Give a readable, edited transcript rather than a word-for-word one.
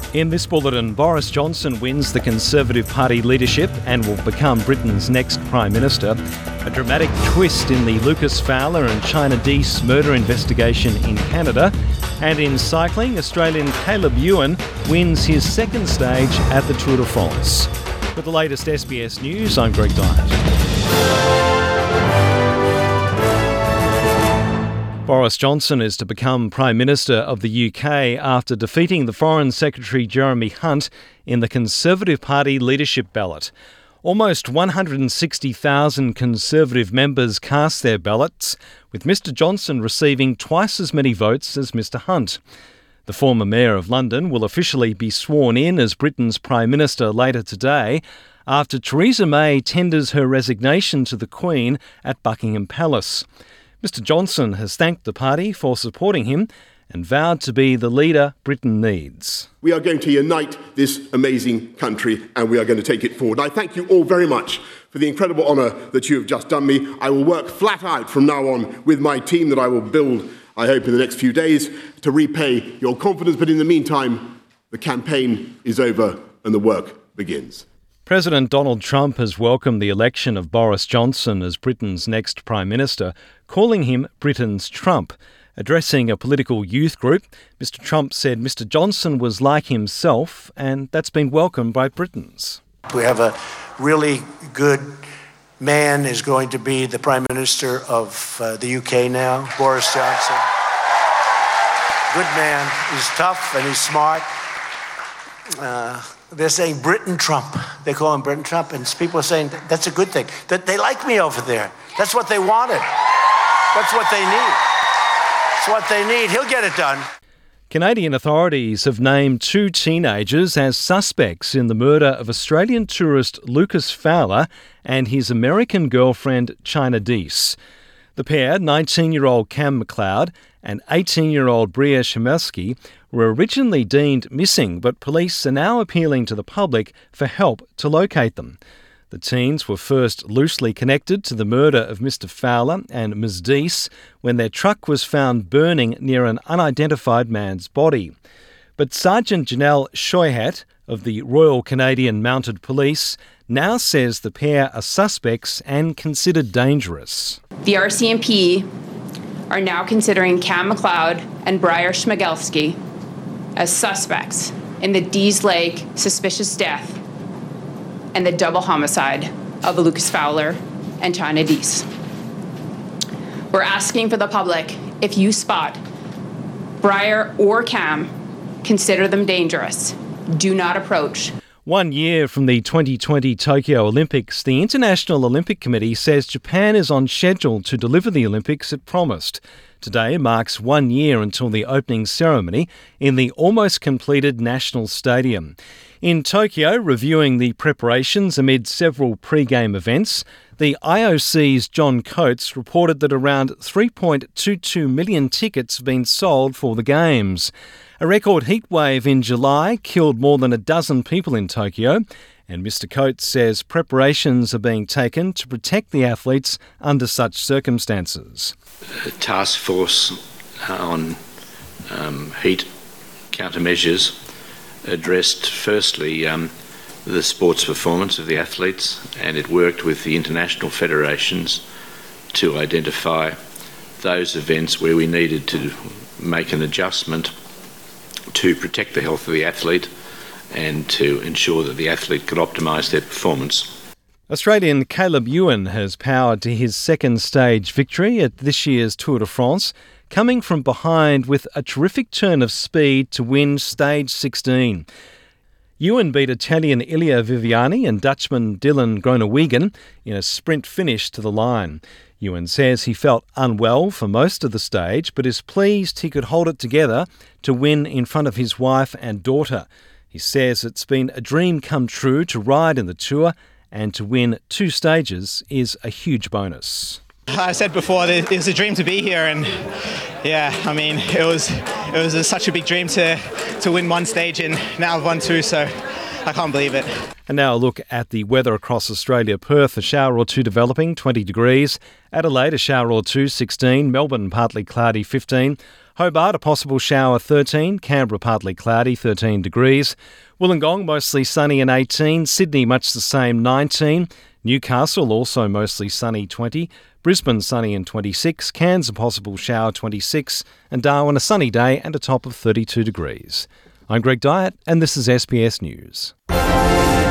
In this bulletin, Boris Johnson wins the Conservative Party leadership and will become Britain's next Prime Minister. A dramatic twist in the Lucas Fowler and China Deese murder investigation in Canada. And in cycling, Australian Caleb Ewan wins his second stage at the Tour de France. With the latest SBS News, I'm Greg Dyett. Boris Johnson is to become Prime Minister of the UK after defeating the Foreign Secretary Jeremy Hunt in the Conservative Party leadership ballot. Almost 160,000 Conservative members cast their ballots, with Mr Johnson receiving twice as many votes as Mr Hunt. The former Mayor of London will officially be sworn in as Britain's Prime Minister later today, after Theresa May tenders her resignation to the Queen at Buckingham Palace. Mr Johnson has thanked the party for supporting him and vowed to be the leader Britain needs. We are going to unite this amazing country and we are going to take it forward. I thank you all very much for the incredible honour that you have just done me. I will work flat out from now on with my team that I will build, I hope, in the next few days to repay your confidence. But in the meantime, the campaign is over and the work begins. President Donald Trump has welcomed the election of Boris Johnson as Britain's next Prime Minister, calling him Britain's Trump. Addressing a political youth group, Mr Trump said Mr Johnson was like himself, and that's been welcomed by Britons. We have a really good man is going to be the Prime Minister of the UK now, Boris Johnson. Good man. He's tough and he's smart. They're saying Britain Trump. They call him Britain Trump, and people are saying that's a good thing. That they like me over there. That's what they wanted. That's what they need. That's what they need. He'll get it done. Canadian authorities have named two teenagers as suspects in the murder of Australian tourist Lucas Fowler and his American girlfriend China Deese. The pair, 19-year-old Cam McLeod and 18-year-old Bria Chmielewski, were originally deemed missing, but police are now appealing to the public for help to locate them. The teens were first loosely connected to the murder of Mr Fowler and Ms Deese when their truck was found burning near an unidentified man's body. But Sergeant Janelle Shoyhat of the Royal Canadian Mounted Police now says the pair are suspects and considered dangerous. The RCMP are now considering Cam McLeod and Bria Chmielewski as suspects in the Dease Lake suspicious death and the double homicide of Lucas Fowler and China Deese. We're asking for the public, if you spot Bria or Cam, consider them dangerous. Do not approach. 1 year from the 2020 Tokyo Olympics, the International Olympic Committee says Japan is on schedule to deliver the Olympics it promised. Today marks 1 year until the opening ceremony in the almost completed National Stadium. In Tokyo, reviewing the preparations amid several pre-game events, the IOC's John Coates reported that around 3.22 million tickets have been sold for the Games. A record heatwave in July killed more than a dozen people in Tokyo, and Mr Coates says preparations are being taken to protect the athletes under such circumstances. A task force on heat countermeasures addressed firstly the sports performance of the athletes, and it worked with the international federations to identify those events where we needed to make an adjustment to protect the health of the athlete and to ensure that the athlete could optimise their performance. Australian Caleb Ewan has powered to his second stage victory at this year's Tour de France, coming from behind with a terrific turn of speed to win stage 16. Ewan beat Italian Ilia Viviani and Dutchman Dylan Groenewegen in a sprint finish to the line. Ewan says he felt unwell for most of the stage, but is pleased he could hold it together to win in front of his wife and daughter. He says it's been a dream come true to ride in the Tour, and to win 2 stages is a huge bonus. I said before that it was a dream to be here, and yeah, I mean it was such a big dream to win 1 stage, and now I've won 2, so I can't believe it. And now a look at the weather across Australia. Perth, a shower or two developing, 20 degrees. Adelaide, a shower or two, 16. Melbourne, partly cloudy, 15. Hobart, a possible shower 13. Canberra, partly cloudy 13 degrees. Wollongong, mostly sunny and 18. Sydney, much the same 19. Newcastle, also mostly sunny 20. Brisbane, sunny and 26. Cairns, a possible shower 26. And Darwin, a sunny day and a top of 32 degrees. I'm Greg Dyett, and this is SBS News.